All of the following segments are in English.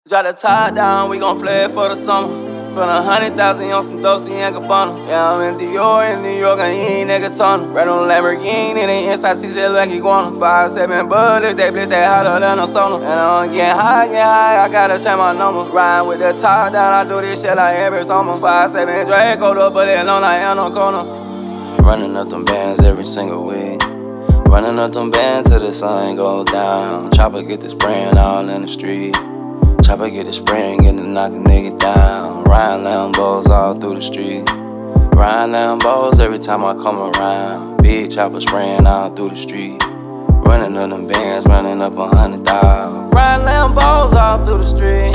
Drop the top down, we gon' flare for the summer. Spend 100,000 on some Dolce & Gabbana. Yeah, I'm in Dior in New York, and he ain't nigga tunnel. Red on Lamborghini, they Insta CC like iguana. 5-7 bullets, they blitz, they hotter than a sauna. And I'm getting high, I gotta change my number. Riding with the top down, I do this shit like every summer. 5-7 Draco, the bullet on like Anaconda. Running up them bands every single week. Running up them bands till the sun go down. Chopper get this brand all in the street. Chopper get the spring and then knock a nigga down. Riding Lambos all through the street. Riding Lambos every time I come around. Big chopper spraying all through the street. Running up them bands, running up 100,000. Riding Lambos all through the street.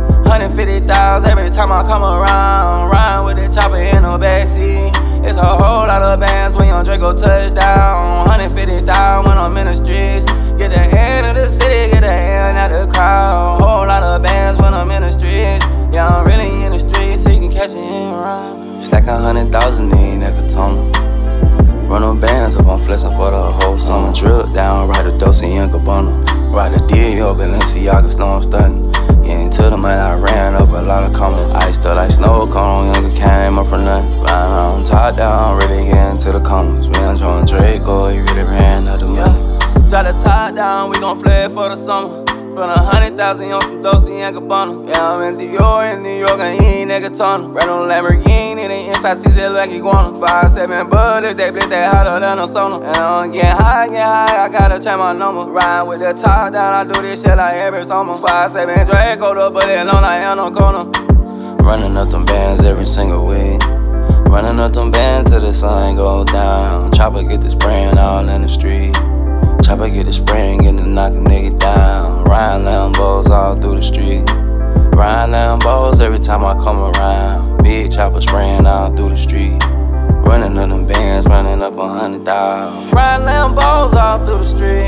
150,000 every time I come around. Riding with the chopper in the backseat. It's a whole lot of bands when young Draco touchdown. 150,000 when I'm in the streets. Get the end of the city, get the end out the crowd. Whole lot of bands when I'm in the streets. Yeah, I'm really in the streets, so you can catch it in around. It's like 100,000 in Nakatona. Run them bands up, I'm flexing for the whole summer. Drill down, ride a Dolce & Gabbana. Ride a Dior, Balenciaga, Stone stuntin'. Getting to the money, I ran up a lot of commas. Iced up like snow cone, younger came up from nothing. Riding around top down, really getting to the commas. Me and John Draco, he really ran out the money. Drop the top down, we gon' flare for the summer. Spend 100,000 on some Dolce & Gabbana. Yeah, I'm in Dior in New York, and he ain't nigga tunnel. Red on Lamborghini, they inside CC like iguana. 5-7 bullets, they blitz, they hotter than a sauna. And I'm getting high, I gotta change my number. Riding with the top down, I do this shit like every summer. 5-7 Draco, the bullet on like Anaconda. Running up them bands every single week. Running up them bands till the sun go down. Chopper get this brand all in the street. Chopper get the spring and then knock a nigga down. Riding Lambos all through the street. Riding Lambos every time I come around. Big chopper spraying all through the street. Running up them bands, running up 100,000. Riding Lambos all through the street.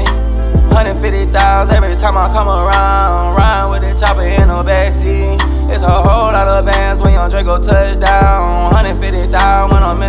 150,000 every time I come around. Riding with the chopper in the backseat. It's a whole lot of bands when young Draco touchdown. 150,000 when I'm in